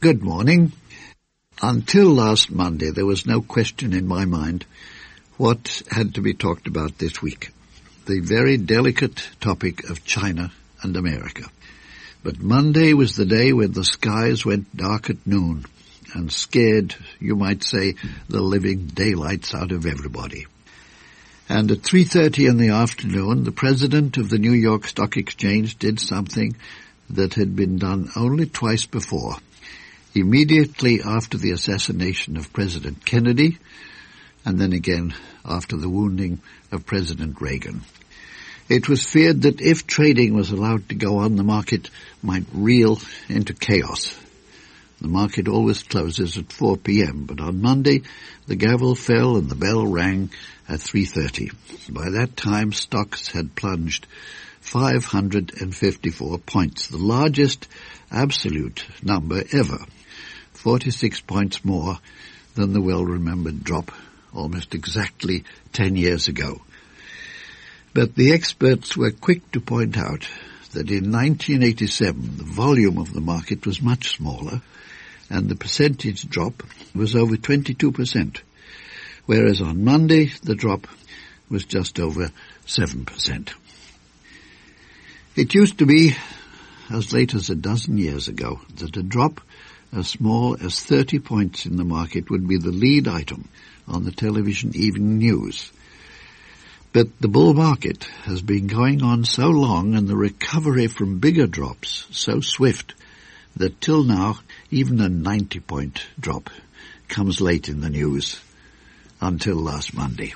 Good morning. Until last Monday, there was no question in my mind what had to be talked about this week. The very delicate topic of China and America. But Monday was the day when the skies went dark at noon and scared, you might say, the living daylights out of everybody. And at 3:30 in the afternoon, the president of the New York Stock Exchange did something that had been done only twice before. Immediately after the assassination of President Kennedy, and then again after the wounding of President Reagan. It was feared that if trading was allowed to go on, the market might reel into chaos. The market always closes at 4 p.m., but on Monday the gavel fell and the bell rang at 3:30. By that time, stocks had plunged 554 points, the largest absolute number ever, 46 points more than the well-remembered drop almost exactly 10 years ago. But the experts were quick to point out that in 1987 the volume of the market was much smaller and the percentage drop was over 22%, whereas on Monday the drop was just over 7%. It used to be, as late as a dozen years ago, that a drop as small as 30 points in the market would be the lead item on the television evening news. But the bull market has been going on so long and the recovery from bigger drops so swift that till now even a 90-point drop comes late in the news until last Monday.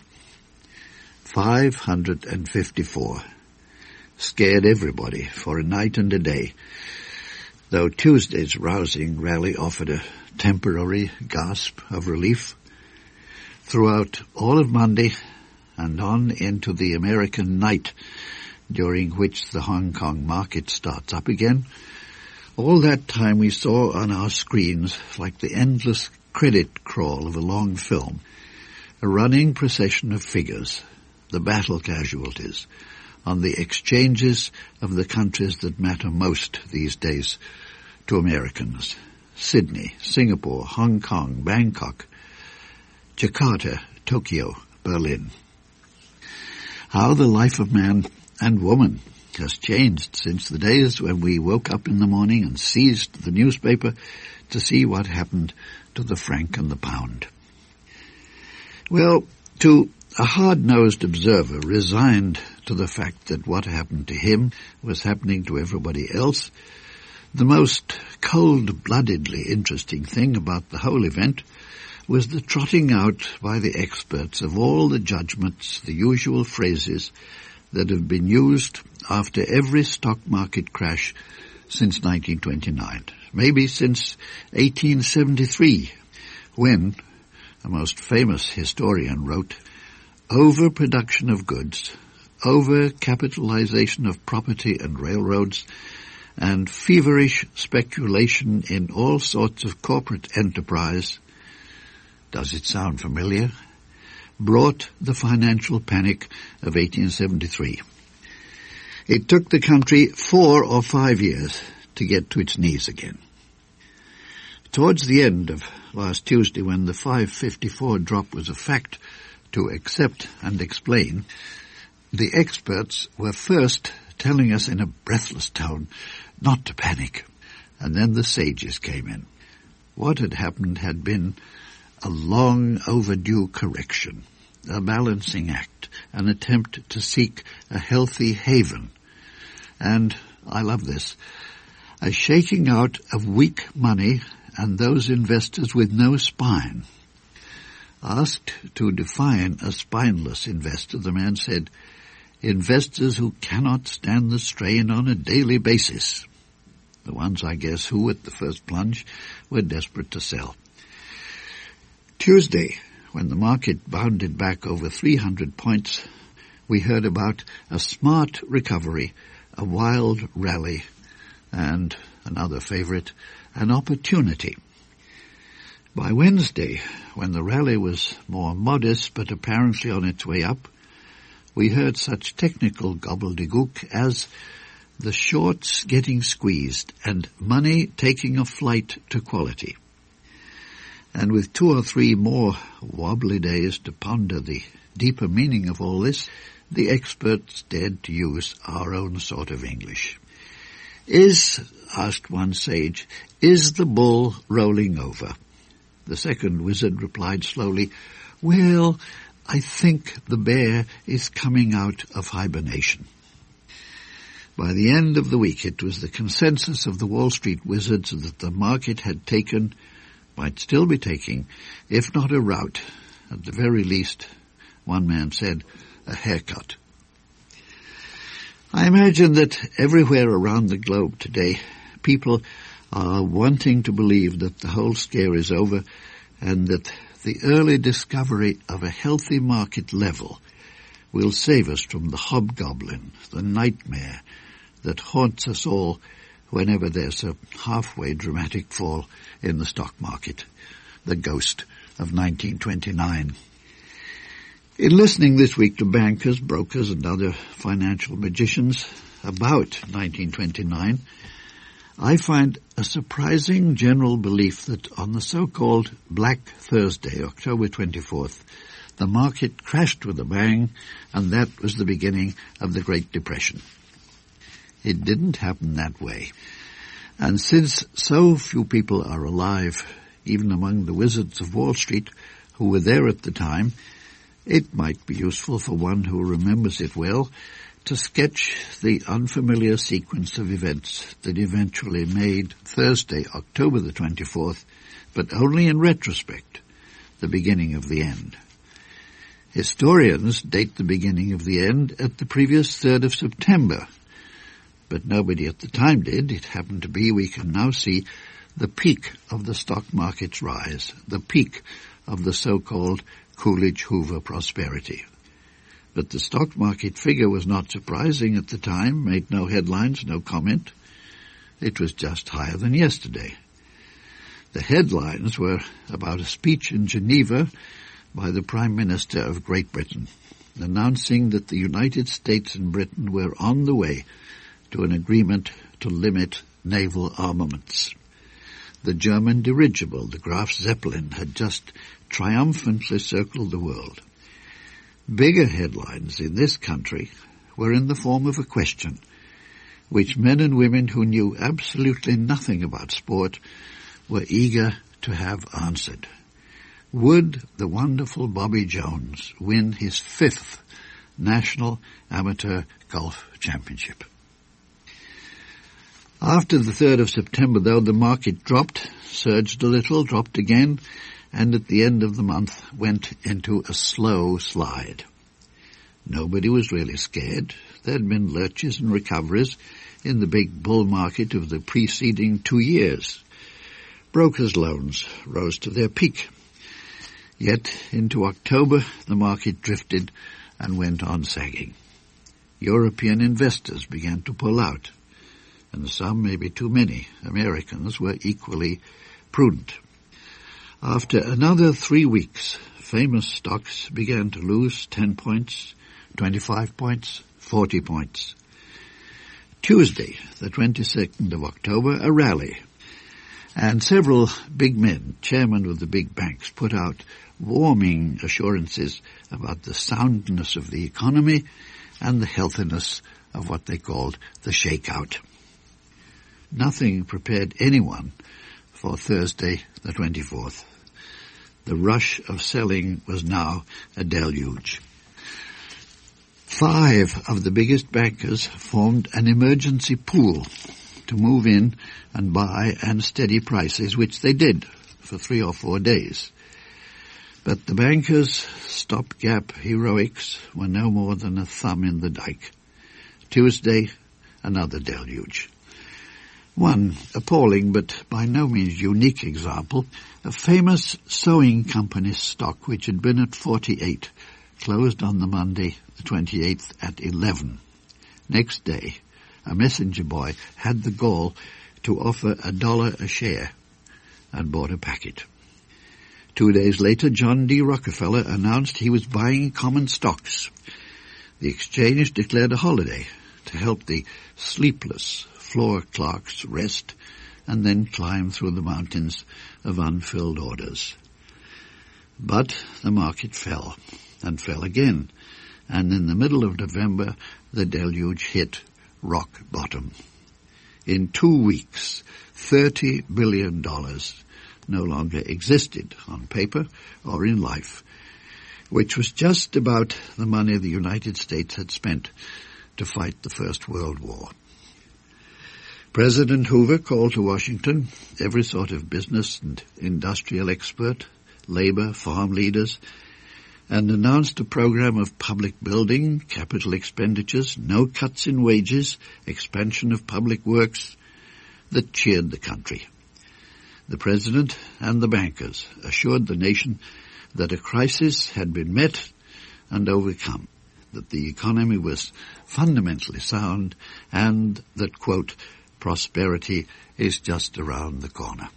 554 scared everybody for a night and a day, though Tuesday's rousing rally offered a temporary gasp of relief. Throughout all of Monday and on into the American night, during which the Hong Kong market starts up again, all that time we saw on our screens, like the endless credit crawl of a long film, a running procession of figures, the battle casualties, on the exchanges of the countries that matter most these days to Americans: Sydney, Singapore, Hong Kong, Bangkok, Jakarta, Tokyo, Berlin. How the life of man and woman has changed since the days when we woke up in the morning and seized the newspaper to see what happened to the franc and the pound. Well, to a hard-nosed observer resigned to the fact that what happened to him was happening to everybody else, the most cold-bloodedly interesting thing about the whole event was the trotting out by the experts of all the judgments, the usual phrases that have been used after every stock market crash since 1929, maybe since 1873, when a most famous historian wrote, "Overproduction of goods, over-capitalization of property and railroads, and feverish speculation in all sorts of corporate enterprise," does it sound familiar? Brought the financial panic of 1873. It took the country 4 or 5 years to get to its knees again. Towards the end of last Tuesday, when the 554 drop was a fact to accept and explain, the experts were first telling us in a breathless tone not to panic, and then the sages came in. What had happened had been a long overdue correction, a balancing act, an attempt to seek a healthy haven, and, I love this, a shaking out of weak money and those investors with no spine. Asked to define a spineless investor, the man said, "Investors who cannot stand the strain on a daily basis." The ones, I guess, who at the first plunge were desperate to sell. Tuesday, when the market bounded back over 300 points, we heard about a smart recovery, a wild rally, and, another favorite, an opportunity. By Wednesday, when the rally was more modest but apparently on its way up, we heard such technical gobbledygook as the shorts getting squeezed and money taking a flight to quality. And with 2 or 3 more wobbly days to ponder the deeper meaning of all this, the experts dared to use our own sort of English. Asked one sage, is the bull rolling over? The second wizard replied slowly, well, I think the bear is coming out of hibernation. By the end of the week, it was the consensus of the Wall Street wizards that the market had taken, might still be taking, if not a rout, at the very least, one man said, a haircut. I imagine that everywhere around the globe today, people are wanting to believe that the whole scare is over and that the early discovery of a healthy market level will save us from the hobgoblin, the nightmare that haunts us all whenever there's a halfway dramatic fall in the stock market, the ghost of 1929. In listening this week to bankers, brokers, and other financial magicians about 1929, I find a surprising general belief that on the so-called Black Thursday, October 24th, the market crashed with a bang, and that was the beginning of the Great Depression. It didn't happen that way. And since so few people are alive, even among the wizards of Wall Street who were there at the time, it might be useful for one who remembers it well to sketch the unfamiliar sequence of events that eventually made Thursday, October the 24th, but only in retrospect, the beginning of the end. Historians date the beginning of the end at the previous 3rd of September, but nobody at the time did. It happened to be, we can now see, the peak of the stock market's rise, the peak of the so-called Coolidge-Hoover prosperity. But the stock market figure was not surprising at the time, made no headlines, no comment. It was just higher than yesterday. The headlines were about a speech in Geneva by the Prime Minister of Great Britain, announcing that the United States and Britain were on the way to an agreement to limit naval armaments. The German dirigible, the Graf Zeppelin, had just triumphantly circled the world. Bigger headlines in this country were in the form of a question, which men and women who knew absolutely nothing about sport were eager to have answered. Would the wonderful Bobby Jones win his 5th National Amateur Golf Championship? After the 3rd of September, though, the market dropped, surged a little, dropped again, and at the end of the month went into a slow slide. Nobody was really scared. There had been lurches and recoveries in the big bull market of the preceding 2 years. Brokers' loans rose to their peak. Yet into October the market drifted and went on sagging. European investors began to pull out, and some, maybe too many, Americans were equally prudent. After another 3 weeks, famous stocks began to lose 10 points, 25 points, 40 points. Tuesday, the 22nd of October, a rally, and several big men, chairmen of the big banks, put out warming assurances about the soundness of the economy and the healthiness of what they called the shakeout. Nothing prepared anyone for Thursday, the 24th. The rush of selling was now a deluge. 5 of the biggest bankers formed an emergency pool to move in and buy and steady prices, which they did for 3 or 4 days. But the bankers' stopgap heroics were no more than a thumb in the dike. Tuesday, another deluge. One appalling but by no means unique example, a famous sewing company's stock, which had been at 48, closed on the Monday, the 28th, at 11. Next day, a messenger boy had the gall to offer $1 a share and bought a packet. 2 days later, John D. Rockefeller announced he was buying common stocks. The exchange declared a holiday, to help the sleepless floor clerks rest and then climb through the mountains of unfilled orders. But the market fell, and fell again, and in the middle of November the deluge hit rock bottom. In 2 weeks, $30 billion no longer existed on paper or in life, which was just about the money the United States had spent to fight the First World War. President Hoover called to Washington every sort of business and industrial expert, labor, farm leaders, and announced a program of public building, capital expenditures, no cuts in wages, expansion of public works that cheered the country. The President and the bankers assured the nation that a crisis had been met and overcome, that the economy was fundamentally sound, and that, quote, prosperity is just around the corner.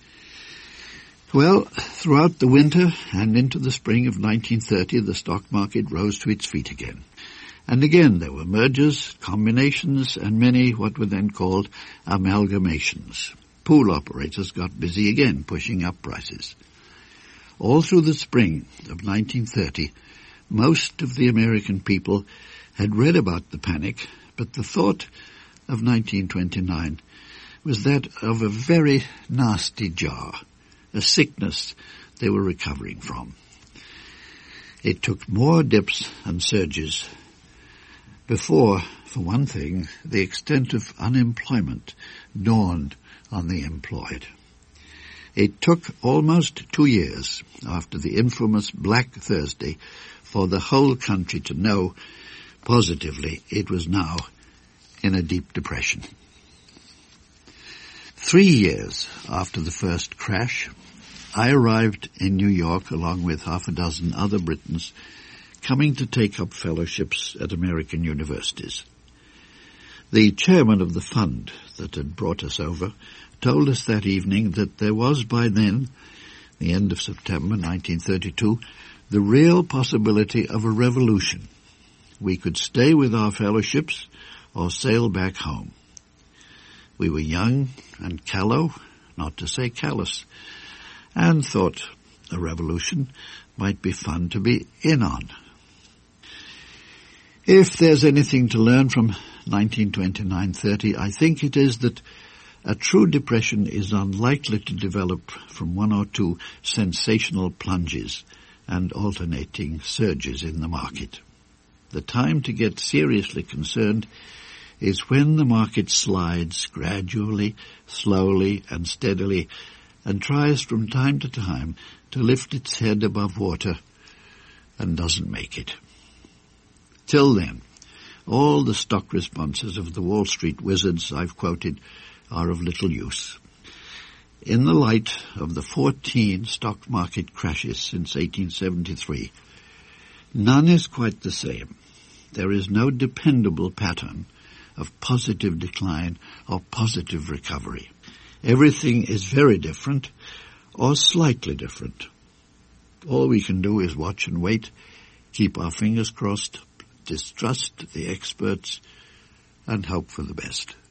Well, throughout the winter and into the spring of 1930, the stock market rose to its feet again. And again there were mergers, combinations, and many what were then called amalgamations. Pool operators got busy again, pushing up prices. All through the spring of 1930, most of the American people had read about the panic, but the thought of 1929 was that of a very nasty jar, a sickness they were recovering from. It took more dips and surges before, for one thing, the extent of unemployment dawned on the employed. It took almost 2 years after the infamous Black Thursday for the whole country to know positively it was now in a deep depression. 3 years after the first crash, I arrived in New York along with half a dozen other Britons coming to take up fellowships at American universities. The chairman of the fund that had brought us over told us that evening that there was by then, the end of September 1932, the real possibility of a revolution. We could stay with our fellowships or sail back home. We were young and callow, not to say callous, and thought a revolution might be fun to be in on. If there's anything to learn from 1929-30, I think it is that a true depression is unlikely to develop from 1 or 2 sensational plunges and alternating surges in the market. The time to get seriously concerned is when the market slides gradually, slowly and steadily and tries from time to time to lift its head above water and doesn't make it. Till then, all the stock responses of the Wall Street wizards I've quoted are of little use. In the light of the 14 stock market crashes since 1873, none is quite the same. There is no dependable pattern of positive decline or positive recovery. Everything is very different or slightly different. All we can do is watch and wait, keep our fingers crossed, distrust the experts, and hope for the best.